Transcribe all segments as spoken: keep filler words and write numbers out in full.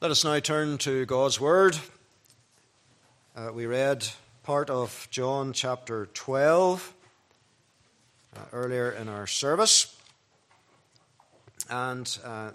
Let us now turn to God's Word. Uh, we read part of John chapter twelve uh, earlier in our service. And uh,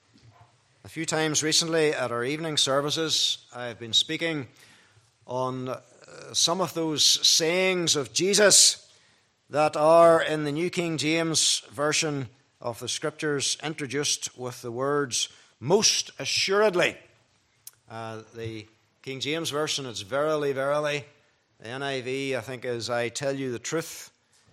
a few times recently at our evening services, I've been speaking on uh, some of those sayings of Jesus that are in the New King James Version of the Scriptures, introduced with the words, "most assuredly." Uh, the King James Version, it's "verily, verily." The N I V, I think, is "I tell you the truth."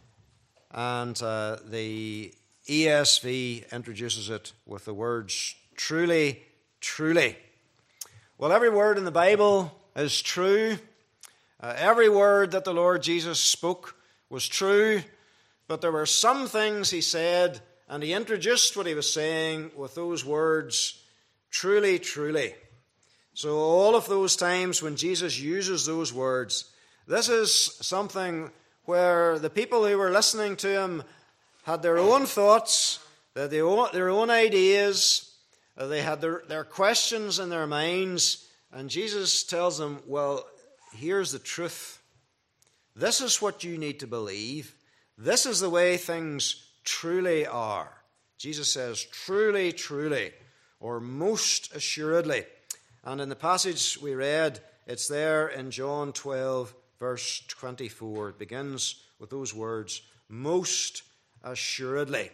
And uh, the E S V introduces it with the words, "truly, truly." Well, every word in the Bible is true. Uh, every word that the Lord Jesus spoke was true. But there were some things he said, and he introduced what he was saying with those words, "truly, truly." So all of those times when Jesus uses those words, this is something where the people who were listening to him had their own thoughts, their own ideas, they had their, their questions in their minds, and Jesus tells them, well, here's the truth. This is what you need to believe. This is the way things truly are. Jesus says, "truly, truly," or "most assuredly." And in the passage we read, it's there in John twelve, verse twenty-four. It begins with those words, "most assuredly."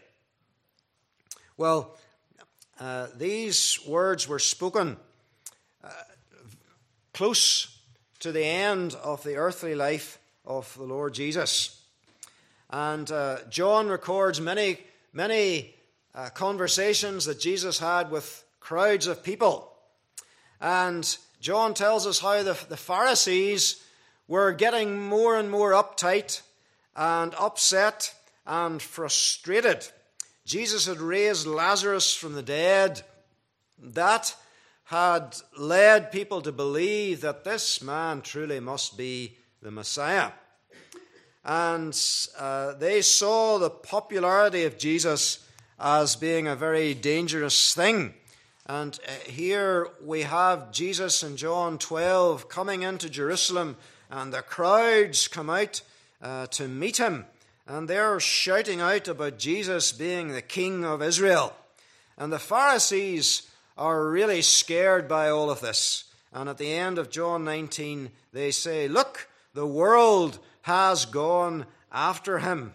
Well, uh, these words were spoken uh, close to the end of the earthly life of the Lord Jesus. And uh, John records many, many uh, conversations that Jesus had with crowds of people. And John tells us how the, the Pharisees were getting more and more uptight and upset and frustrated. Jesus had raised Lazarus from the dead. That had led people to believe that this man truly must be the Messiah. And uh, they saw the popularity of Jesus as being a very dangerous thing. And here we have Jesus in John twelve coming into Jerusalem, and the crowds come out uh, to meet him. And they're shouting out about Jesus being the King of Israel. And the Pharisees are really scared by all of this. And at the end of John nineteen, they say, "Look, the world has gone after him."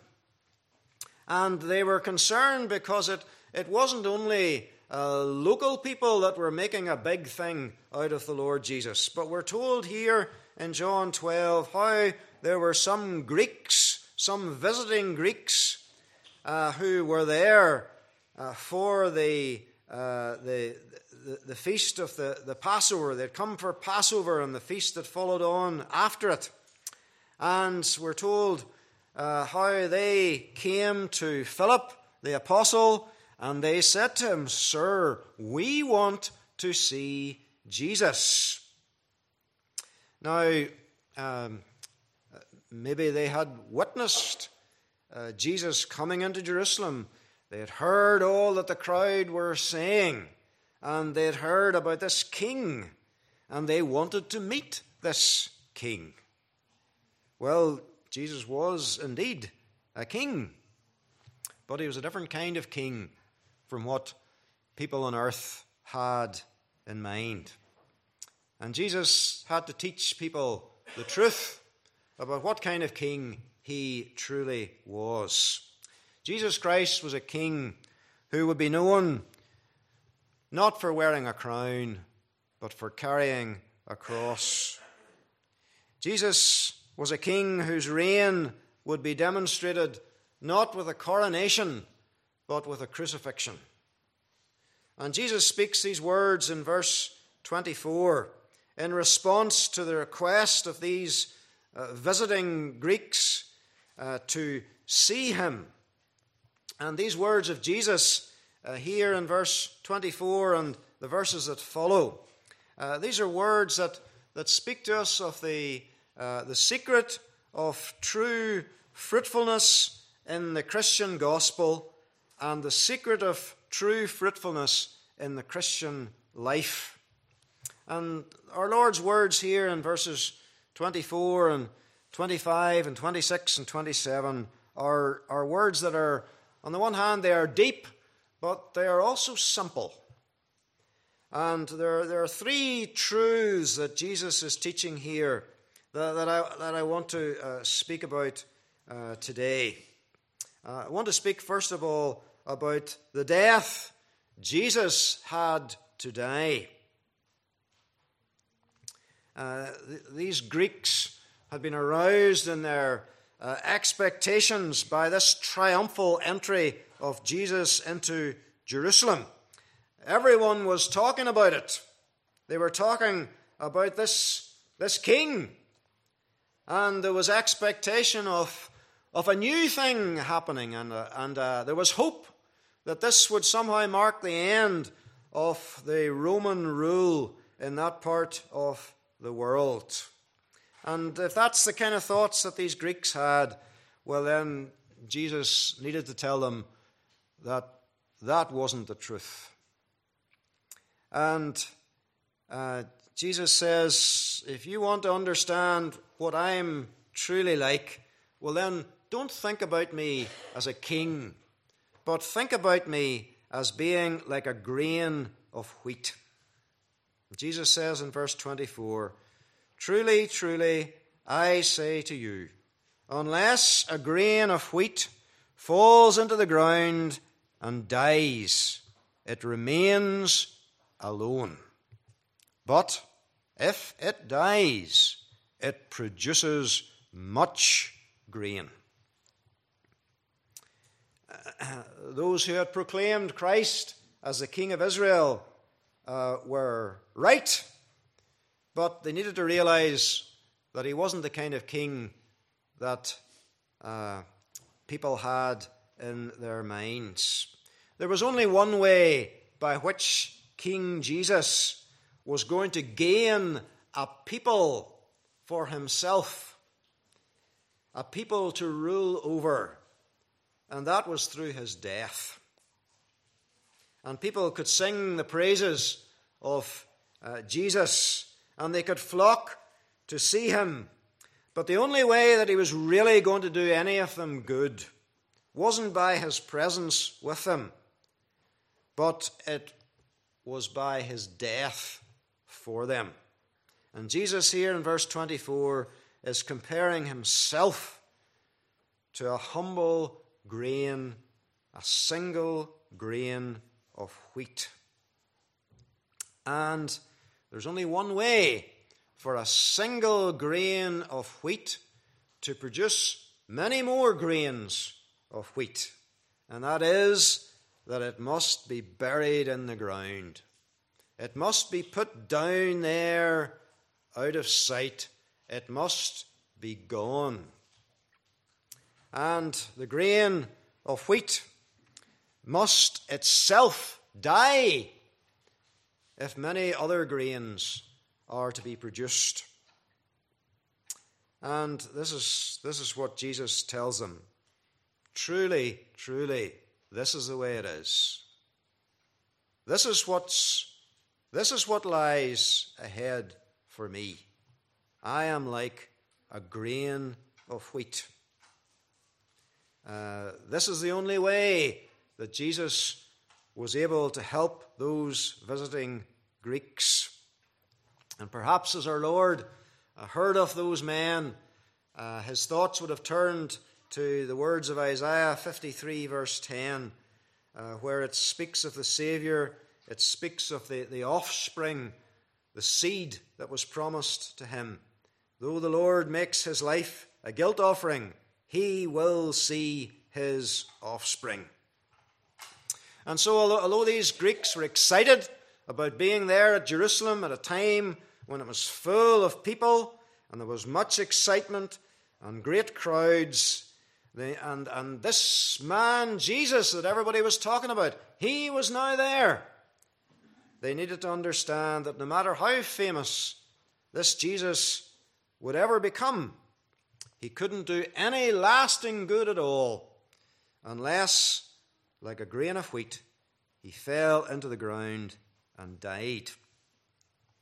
And they were concerned because it, it wasn't only Uh, local people that were making a big thing out of the Lord Jesus. But we're told here in John twelve how there were some Greeks, some visiting Greeks, uh, who were there uh, for the, uh, the, the the feast of the, the Passover. They'd come for Passover and the feast that followed on after it. And we're told uh, how they came to Philip, the apostle, and they said to him, "Sir, we want to see Jesus." Now, um, maybe they had witnessed uh, Jesus coming into Jerusalem. They had heard all that the crowd were saying, and they had heard about this king, and they wanted to meet this king. Well, Jesus was indeed a king, but he was a different kind of king from what people on earth had in mind. And Jesus had to teach people the truth about what kind of king he truly was. Jesus Christ was a king who would be known not for wearing a crown, but for carrying a cross. Jesus was a king whose reign would be demonstrated not with a coronation, but with a crucifixion. And Jesus speaks these words in verse twenty-four in response to the request of these uh, visiting Greeks uh, to see him. And these words of Jesus uh, here in verse twenty-four and the verses that follow, uh, these are words that, that speak to us of the, uh, the secret of true fruitfulness in the Christian gospel and the secret of true fruitfulness in the Christian life. And our Lord's words here in verses twenty-four and twenty-five and twenty-six and twenty-seven are, are words that are, on the one hand, they are deep, but they are also simple. And there, there are three truths that Jesus is teaching here that, that, I, that I want to uh, speak about uh, today. Uh, I want to speak, first of all, about the death Jesus had to die. Uh, th- these Greeks had been aroused in their uh, expectations by this triumphal entry of Jesus into Jerusalem. Everyone was talking about it. They were talking about this, this king. And there was expectation of, of a new thing happening. And, uh, and uh, there was hope that this would somehow mark the end of the Roman rule in that part of the world. And if that's the kind of thoughts that these Greeks had, well then Jesus needed to tell them that that wasn't the truth. And uh, Jesus says, if you want to understand what I'm truly like, well then don't think about me as a king, but think about me as being like a grain of wheat. Jesus says in verse twenty-four, truly, truly, I say to you, unless a grain of wheat falls into the ground and dies, it remains alone. But if it dies, it produces much grain. Uh, those who had proclaimed Christ as the King of Israel uh, were right, but they needed to realize that he wasn't the kind of king that uh, people had in their minds. There was only one way by which King Jesus was going to gain a people for himself, a people to rule over, and that was through his death. And people could sing the praises of uh, Jesus, and they could flock to see him. But the only way that he was really going to do any of them good wasn't by his presence with them, but it was by his death for them. And Jesus here in verse twenty-four is comparing himself to a humble grain, a single grain of wheat. And there's only one way for a single grain of wheat to produce many more grains of wheat, and that is that it must be buried in the ground. It must be put down there out of sight. It must be gone. And the grain of wheat must itself die if many other grains are to be produced. And this is, this is what Jesus tells them. Truly, truly, this is the way it is. This is what's, this is what lies ahead for me. I am like a grain of wheat. Uh, this is the only way that Jesus was able to help those visiting Greeks. And perhaps as our Lord uh, heard of those men, uh, his thoughts would have turned to the words of Isaiah fifty-three, verse ten, uh, where it speaks of the Savior, it speaks of the, the offspring, the seed that was promised to him. Though the Lord makes his life a guilt offering, he will see his offspring. And so, although, although these Greeks were excited about being there at Jerusalem at a time when it was full of people and there was much excitement and great crowds, they, and, and this man, Jesus, that everybody was talking about, he was now there. They needed to understand that no matter how famous this Jesus would ever become, he couldn't do any lasting good at all unless, like a grain of wheat, he fell into the ground and died.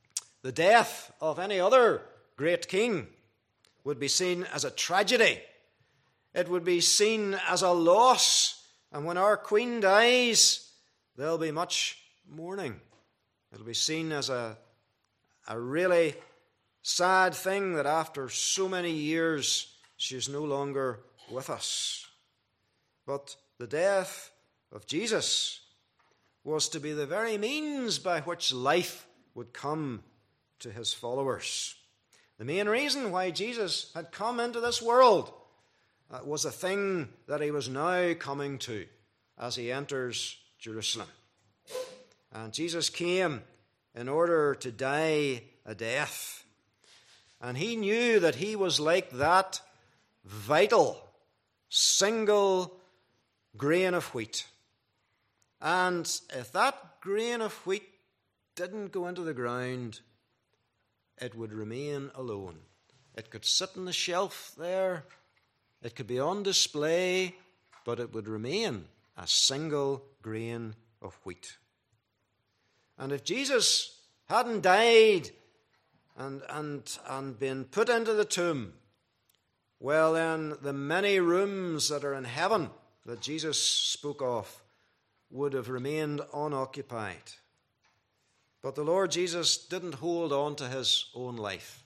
The death of any other great king would be seen as a tragedy. It would be seen as a loss. And when our queen dies, there'll be much mourning. It'll be seen as a, a really sad thing that after so many years, she's no longer with us. But the death of Jesus was to be the very means by which life would come to his followers. The main reason why Jesus had come into this world uh, was a thing that he was now coming to as he enters Jerusalem. And Jesus came in order to die a death. And he knew that he was like that vital, single grain of wheat. And if that grain of wheat didn't go into the ground, it would remain alone. It could sit on the shelf there. It could be on display, but it would remain a single grain of wheat. And if Jesus hadn't died and, and, and been put into the tomb, well then the many rooms that are in heaven that Jesus spoke of would have remained unoccupied. But the Lord Jesus didn't hold on to his own life.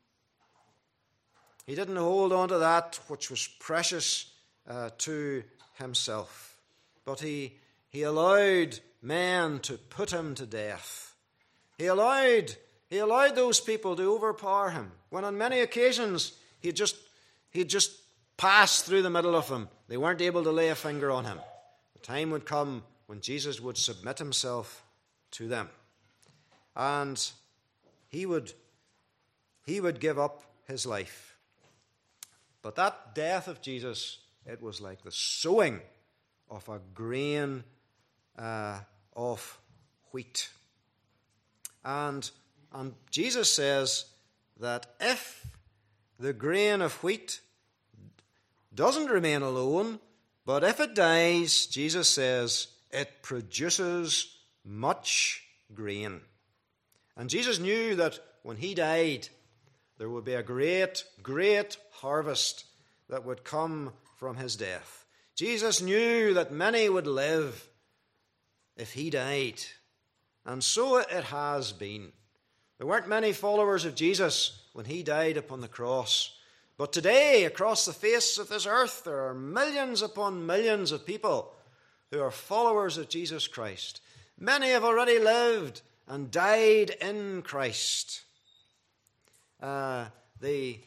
He didn't hold on to that which was precious uh, to himself. But he, he allowed men to put him to death. He allowed, he allowed those people to overpower him, when on many occasions he just, he just passed through the middle of them. They weren't able to lay a finger on him. The time would come when Jesus would submit himself to them. And he would, he would give up his life. But that death of Jesus, it was like the sowing of a grain uh, of wheat. And, and Jesus says that if the grain of wheat doesn't remain alone, but if it dies, Jesus says, it produces much grain. And Jesus knew that when he died, there would be a great, great harvest that would come from his death. Jesus knew that many would live if he died. And so it has been. There weren't many followers of Jesus when he died upon the cross. But today, across the face of this earth, there are millions upon millions of people who are followers of Jesus Christ. Many have already lived and died in Christ. Uh, the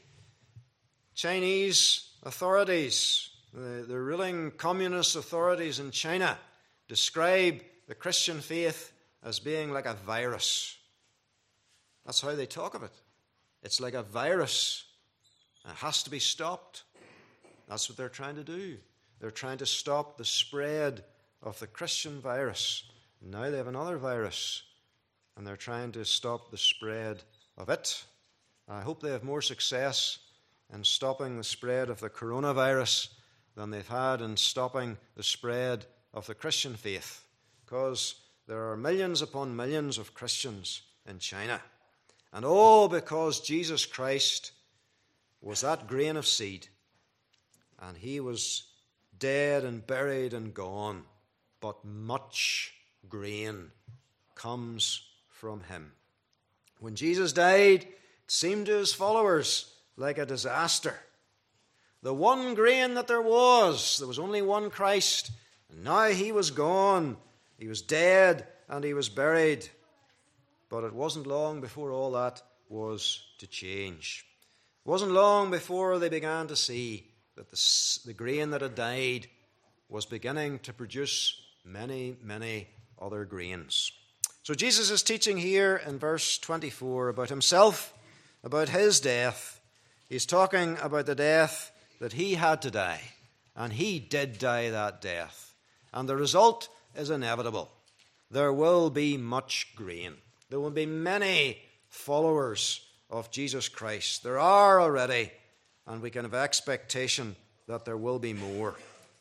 Chinese authorities, the, the ruling communist authorities in China, describe the Christian faith as being like a virus. That's how they talk of it. It's like a virus. It has to be stopped. That's what they're trying to do. They're trying to stop the spread of the Christian virus. Now they have another virus, and they're trying to stop the spread of it. I hope they have more success in stopping the spread of the coronavirus than they've had in stopping the spread of the Christian faith, because there are millions upon millions of Christians in China. And all because Jesus Christ was that grain of seed, and he was dead and buried and gone, but much grain comes from him. When Jesus died, it seemed to his followers like a disaster. The one grain that there was, there was only one Christ, and now he was gone. He was dead and he was buried. But it wasn't long before all that was to change. It wasn't long before they began to see that the, the grain that had died was beginning to produce many, many other grains. So Jesus is teaching here in verse twenty-four about himself, about his death. He's talking about the death that he had to die, and he did die that death. And the result is inevitable. There will be much grain. There will be many followers of Jesus Christ. There are already, and we can have expectation that there will be more.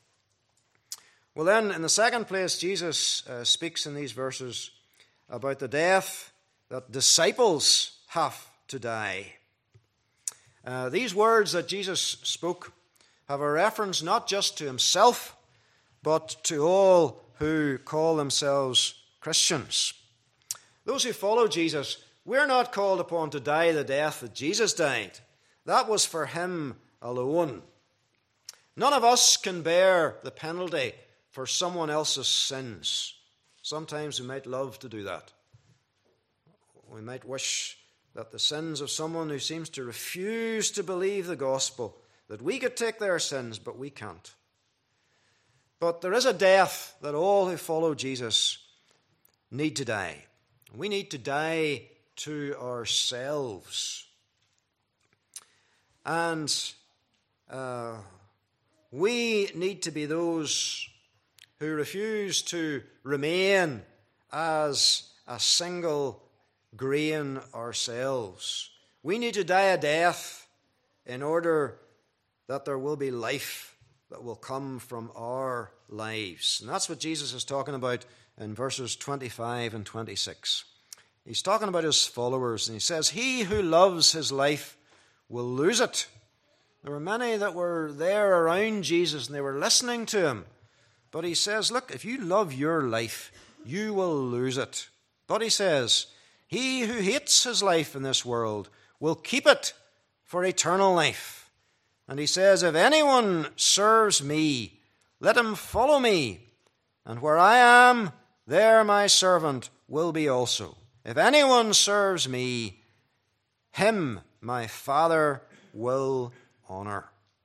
Well then, in the second place, Jesus uh, speaks in these verses about the death that disciples have to die. Uh, these words that Jesus spoke have a reference not just to himself, but to all who call themselves Christians. Those who follow Jesus, we're not called upon to die the death that Jesus died. That was for him alone. None of us can bear the penalty for someone else's sins. Sometimes we might love to do that. We might wish that the sins of someone who seems to refuse to believe the gospel, that we could take their sins, but we can't. But there is a death that all who follow Jesus need to die. We need to die to ourselves. And uh, we need to be those who refuse to remain as a single grain ourselves. We need to die a death in order that there will be life that will come from our lives. And that's what Jesus is talking about in verses twenty-five and twenty-six. He's talking about his followers, and he says, "He who loves his life will lose it." There were many that were there around Jesus, and they were listening to him. But he says, look, if you love your life, you will lose it. But he says, he who hates his life in this world will keep it for eternal life. And he says, if anyone serves me, let him follow me. And where I am, there my servant will be also. If anyone serves me, him my Father will honor.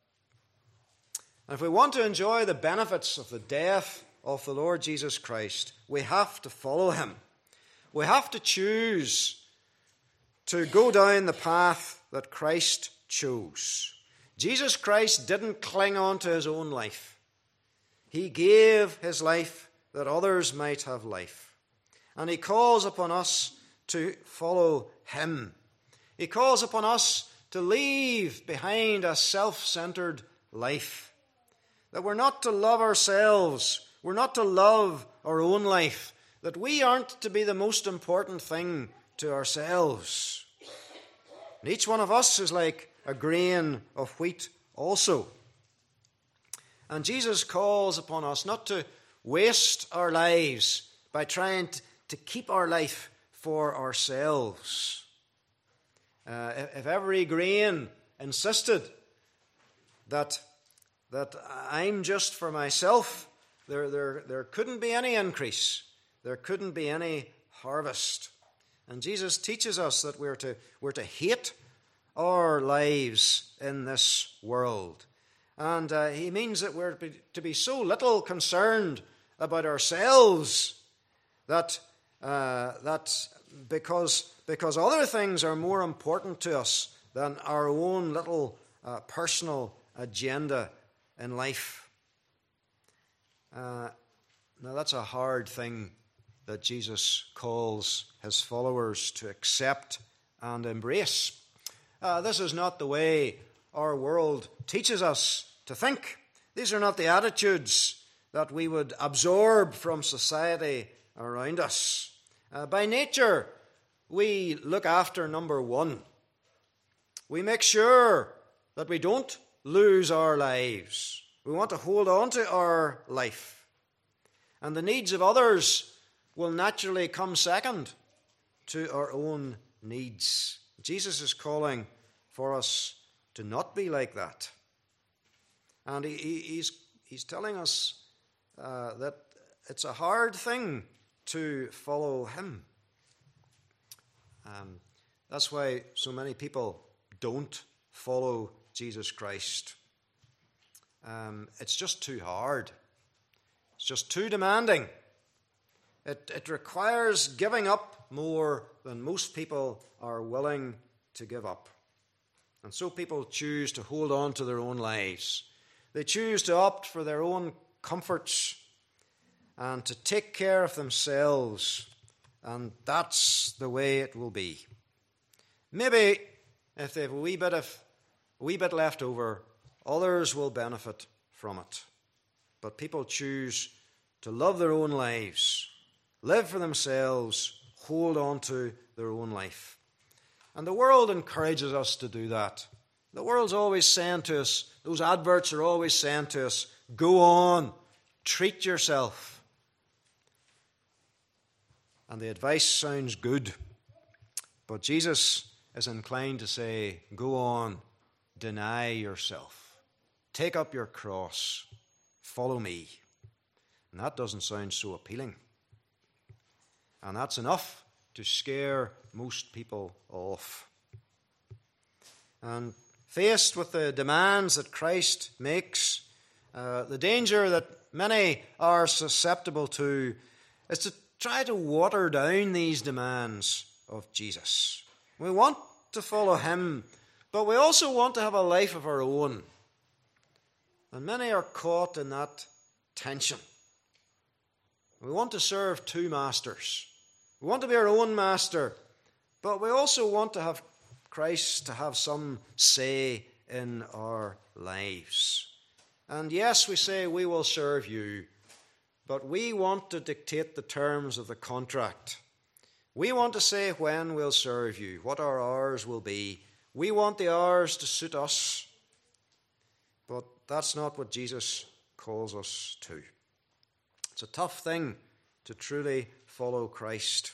And if we want to enjoy the benefits of the death of the Lord Jesus Christ, we have to follow him. We have to choose to go down the path that Christ chose. Jesus Christ didn't cling on to his own life. He gave his life that others might have life. And he calls upon us to follow him. He calls upon us to leave behind a self-centered life. That we're not to love ourselves. We're not to love our own life. That we aren't to be the most important thing to ourselves. And each one of us is like a grain of wheat also. And Jesus calls upon us not to waste our lives by trying to keep our life for ourselves. Uh, if every grain insisted that that I'm just for myself, there, there, there couldn't be any increase. There couldn't be any harvest. And Jesus teaches us that we're to, we're to hate our lives in this world. And uh, he means that we're to be, to be so little concerned about ourselves that, uh, that because, because other things are more important to us than our own little uh, personal agenda in life. Uh, now that's a hard thing that Jesus calls his followers to accept and embrace. Uh, this is not the way our world teaches us to think. These are not the attitudes that we would absorb from society around us. Uh, by nature, we look after number one. We make sure that we don't lose our lives. We want to hold on to our life. And the needs of others will naturally come second to our own needs. Jesus is calling for us to not be like that. And he, he, he's, he's telling us uh, that it's a hard thing to follow him. Um, that's why so many people don't follow Jesus Christ. Um, it's just too hard. It's just too demanding. It, it requires giving up more than most people are willing to give up. And so people choose to hold on to their own lives. They choose to opt for their own comforts and to take care of themselves. And that's the way it will be. Maybe if they have a wee bit of a wee bit left over, others will benefit from it. But people choose to love their own lives, live for themselves, hold on to their own life. And the world encourages us to do that. The world's always saying to us, those adverts are always saying to us, go on, treat yourself. And the advice sounds good. But Jesus is inclined to say, go on, deny yourself. Take up your cross. Follow me. And that doesn't sound so appealing. And that's enough to scare most people off. And faced with the demands that Christ makes, uh, the danger that many are susceptible to is to try to water down these demands of Jesus. We want to follow him, but we also want to have a life of our own. And many are caught in that tension. We want to serve two masters. We want to be our own master, but we also want to have Christ to have some say in our lives. And yes, we say we will serve you, but we want to dictate the terms of the contract. We want to say when we'll serve you, what our hours will be. We want the hours to suit us, but that's not what Jesus calls us to. It's a tough thing to truly follow Christ.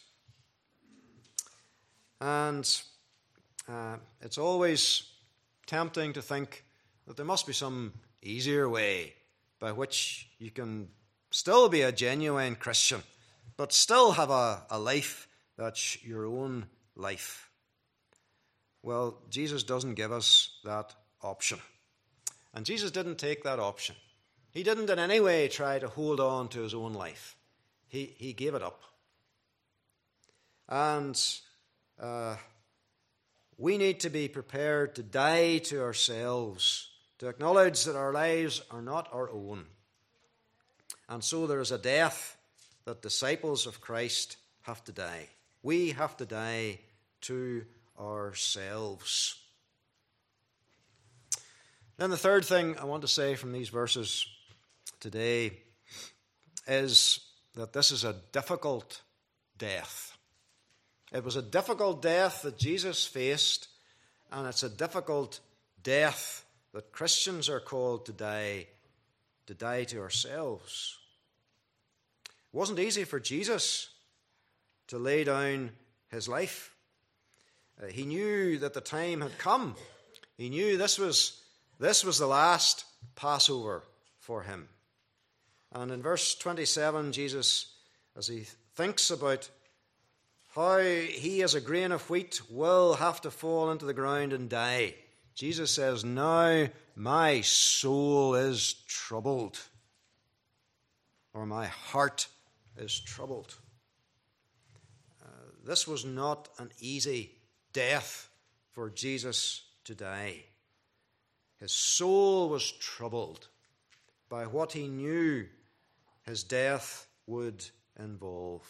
And uh, it's always tempting to think that there must be some easier way by which you can still be a genuine Christian, but still have a, a life that's your own life. Well, Jesus doesn't give us that option. And Jesus didn't take that option. He didn't in any way try to hold on to his own life. He, he gave it up. And uh, we need to be prepared to die to ourselves, to acknowledge that our lives are not our own. And so there is a death that disciples of Christ have to die. We have to die to ourselves. Then the third thing I want to say from these verses today is that this is a difficult death. It was a difficult death that Jesus faced, and it's a difficult death that Christians are called to die, to die to ourselves. It wasn't easy for Jesus to lay down his life. Uh, he knew that the time had come. He knew this was, this was the last Passover for him. And in verse twenty-seven, Jesus, as he thinks about how he as a grain of wheat will have to fall into the ground and die, Jesus says, now my soul is troubled, or my heart is troubled. Uh, this was not an easy death for Jesus to die. His soul was troubled by what he knew his death would involve.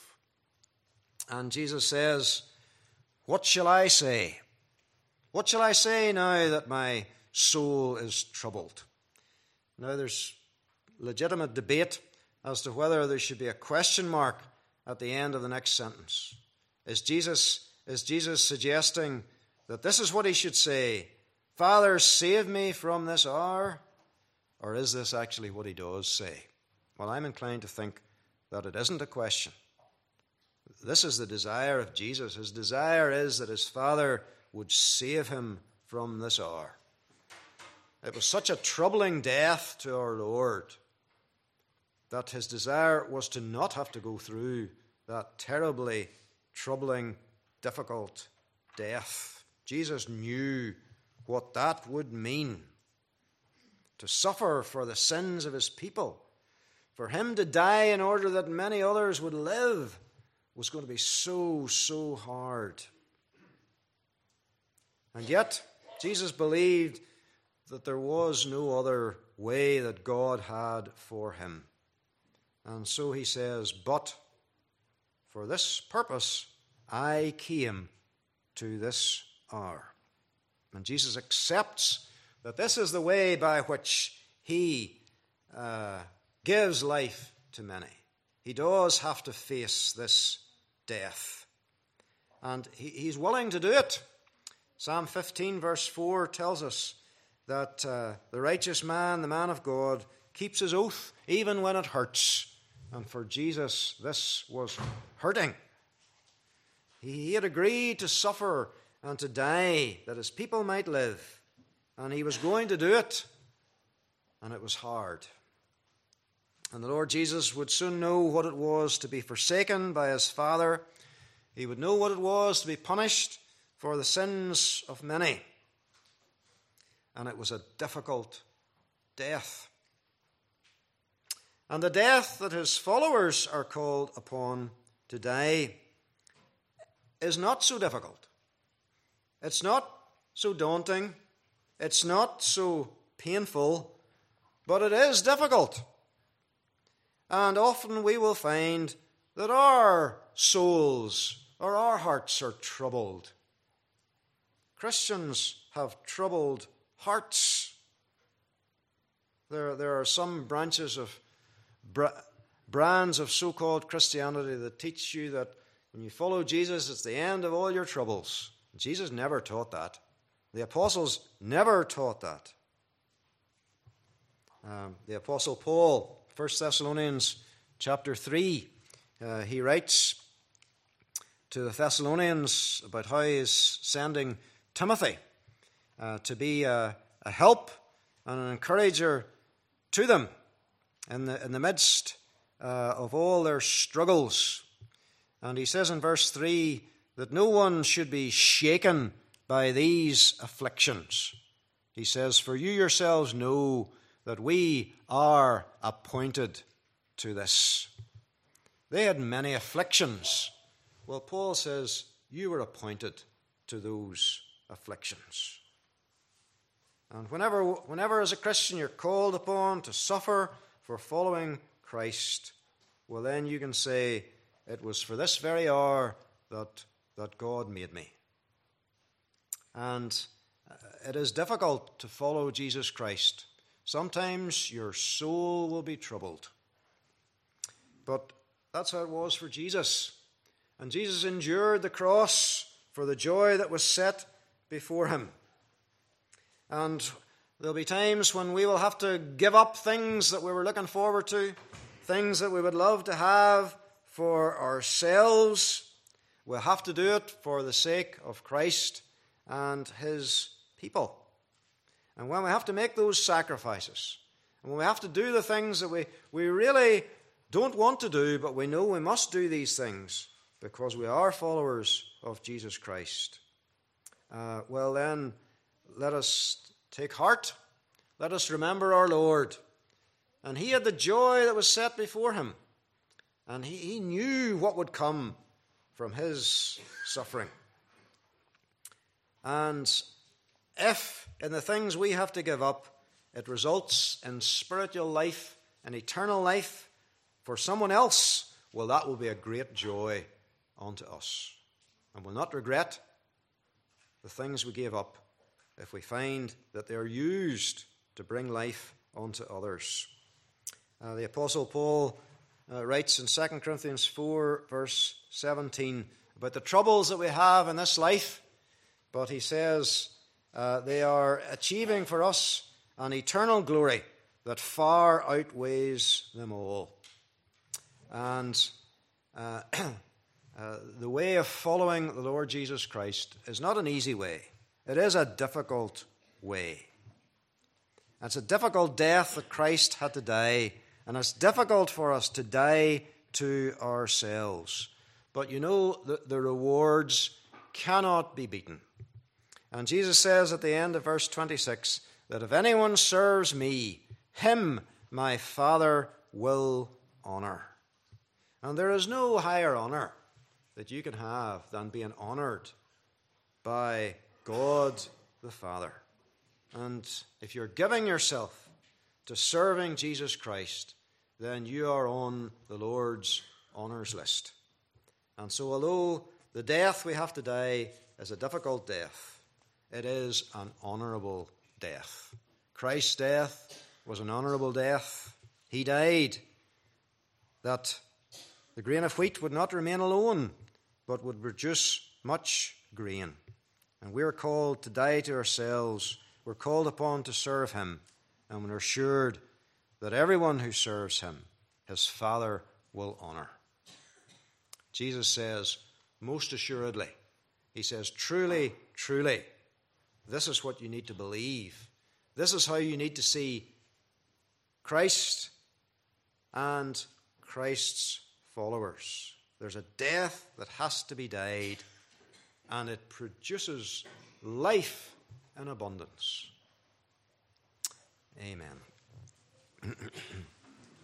And Jesus says, what shall I say? What shall I say now that my soul is troubled? Now there's legitimate debate as to whether there should be a question mark at the end of the next sentence. Is Jesus, is Jesus suggesting that this is what he should say? Father, save me from this hour? Or is this actually what he does say? Well, I'm inclined to think that it isn't a question. This is the desire of Jesus. His desire is that his Father would save him from this hour. It was such a troubling death to our Lord that his desire was to not have to go through that terribly troubling, difficult death. Jesus knew what that would mean, to suffer for the sins of his people. For him to die in order that many others would live was going to be so, so hard. And yet, Jesus believed that there was no other way that God had for him. And so he says, but for this purpose I came to this hour. And Jesus accepts that this is the way by which he uh, gives life to many. He does have to face this death. And he, he's willing to do it. Psalm fifteen verse four tells us that uh, the righteous man, the man of God, keeps his oath even when it hurts. And for Jesus, this was hurting. He had agreed to suffer and to die that his people might live. And he was going to do it. And it was hard. And the Lord Jesus would soon know what it was to be forsaken by his Father. He would know what it was to be punished for the sins of many. And it was a difficult death. And the death that his followers are called upon to die is not so difficult. It's not so daunting. It's not so painful, but it is difficult. And often we will find that our souls or our hearts are troubled. Christians have troubled hearts. There, there are some branches of brands of so-called Christianity that teach you that when you follow Jesus, it's the end of all your troubles. Jesus never taught that. The apostles never taught that. Um, the apostle Paul, First Thessalonians chapter three, uh, he writes to the Thessalonians about how he is sending Timothy uh, to be a, a help and an encourager to them in the, in the midst uh, of all their struggles. And he says in verse three that no one should be shaken by these afflictions. He says, "For you yourselves know that we are appointed to this." They had many afflictions. Well, Paul says, you were appointed to those afflictions. And whenever, whenever as a Christian you're called upon to suffer for following Christ, well then you can say, it was for this very hour that, that God made me. And it is difficult to follow Jesus Christ. Sometimes your soul will be troubled. But that's how it was for Jesus. And Jesus endured the cross for the joy that was set before him. And there'll be times when we will have to give up things that we were looking forward to, things that we would love to have for ourselves. We'll have to do it for the sake of Christ and his people. And when we have to make those sacrifices, and when we have to do the things that we, we really don't want to do, but we know we must do these things because we are followers of Jesus Christ, uh, well then, let us take heart. Let us remember our Lord. And he had the joy that was set before him. And he, he knew what would come from his suffering. And if in the things we have to give up, it results in spiritual life and eternal life for someone else, well, that will be a great joy unto us. And we'll not regret the things we gave up if we find that they are used to bring life unto others. Uh, the Apostle Paul uh, writes in Second Corinthians four, verse seventeen, about the troubles that we have in this life, but he says uh, they are achieving for us an eternal glory that far outweighs them all. And uh, uh, the way of following the Lord Jesus Christ is not an easy way. It is a difficult way. It's a difficult death that Christ had to die, and it's difficult for us to die to ourselves. But you know, the, the rewards cannot be beaten. And Jesus says at the end of verse twenty-six that if anyone serves me, him my Father will honor. And there is no higher honor that you can have than being honored by God the Father. And if you're giving yourself to serving Jesus Christ, then you are on the Lord's honors list. And so although the death we have to die is a difficult death, it is an honorable death. Christ's death was an honorable death. He died that the grain of wheat would not remain alone, but would produce much grain. And we're called to die to ourselves. We're called upon to serve him. And we're assured that everyone who serves him, his Father will honor. Jesus says, most assuredly, he says, truly, truly, this is what you need to believe. This is how you need to see Christ and Christ's followers. There's a death that has to be died, and it produces life in abundance. Amen.